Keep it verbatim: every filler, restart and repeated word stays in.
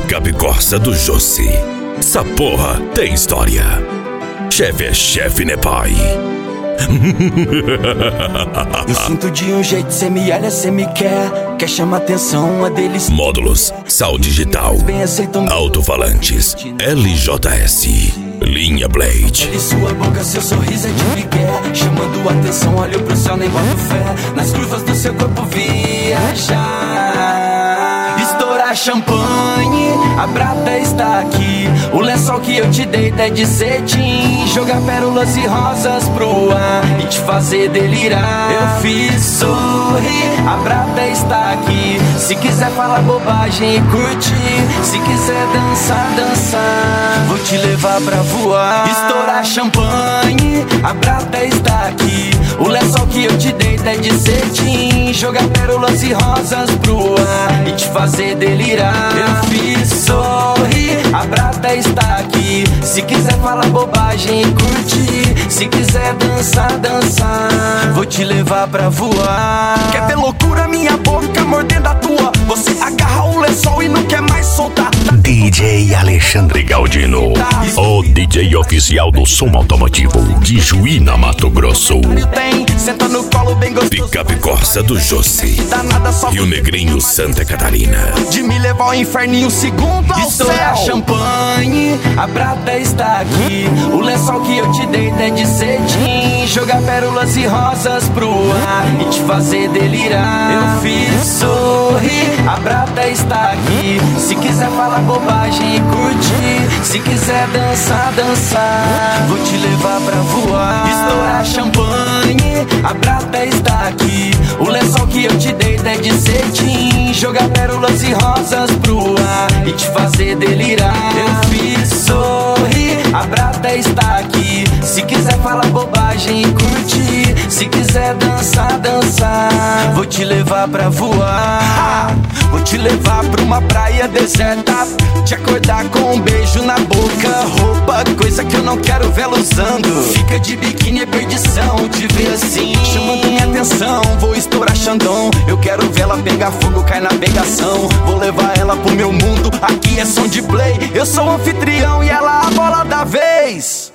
Picape Corsa do Jossi. Essa porra tem história. Chefe é chefe, né, pai? Eu sinto de um jeito, cê me olha, cê me quer. Quer chamar atenção, uma deles. Módulos, sal digital, alto-falantes, L J S, linha Blade. De sua boca, seu sorriso é de Miguel, chamando atenção, olho pro céu, nem boto fé. Nas curvas do seu corpo viajar. Estourar champanhe, a prata está aqui. O lençol que eu te dei é de cetim. Jogar pérolas e rosas pro ar e te fazer delirar. Eu fiz sorrir, a prata está aqui. Se quiser falar bobagem e curtir, se quiser dançar, dançar, vou te levar pra voar. Estourar champanhe, a prata está aqui. O lençol que eu te dei é de cetim. Jogar pérolas e rosas pro ar e te fazer delirar. Eu fiz sorrir, a prata está aqui. Se quiser falar bobagem e curtir, se quiser dançar, dançar, vou te levar pra voar. Quer ver loucura, minha boca mordendo a tua? Você agarra o lençol e não quer mais soltar. D J Alexandre Galdino, o D J oficial do som automotivo de Juína, Mato Grosso. Tem, senta no colo bem gostoso. Picape Corsa do Jossi e o Negrinho, Santa Catarina. De me levar ao inferninho, segundo ao Estourar céu. Champanhe, a prata está aqui. O lençol que eu te dei é de cetim. Jogar pérolas e rosas pro ar e te fazer delirar. Eu fiz sorrir, a prata está aqui. Se quiser falar bobagem e curtir, se quiser dançar, dançar, vou te levar pra voar. Estourar champanhe, a prata está aqui. O lençol que eu te dei é de cetim. Jogar pérolas e rosas pro ar e te fazer delirar. Eu fiz sorrir, a prata está aqui. Se quiser falar bobagem e curtir, se quiser dançar, dançar, vou te levar pra voar. Vou te levar pra uma praia deserta, te acordar com um beijo na boca. Roupa, coisa que eu não quero vê-la usando. Fica de biquíni, é perdição te ver assim, chamando minha atenção. Vou estourar Xandão, eu quero vê-la pegar fogo, cai na pegação. Vou levar ela pro meu mundo, aqui é som de play. Eu sou o anfitrião e ela a bola da vez.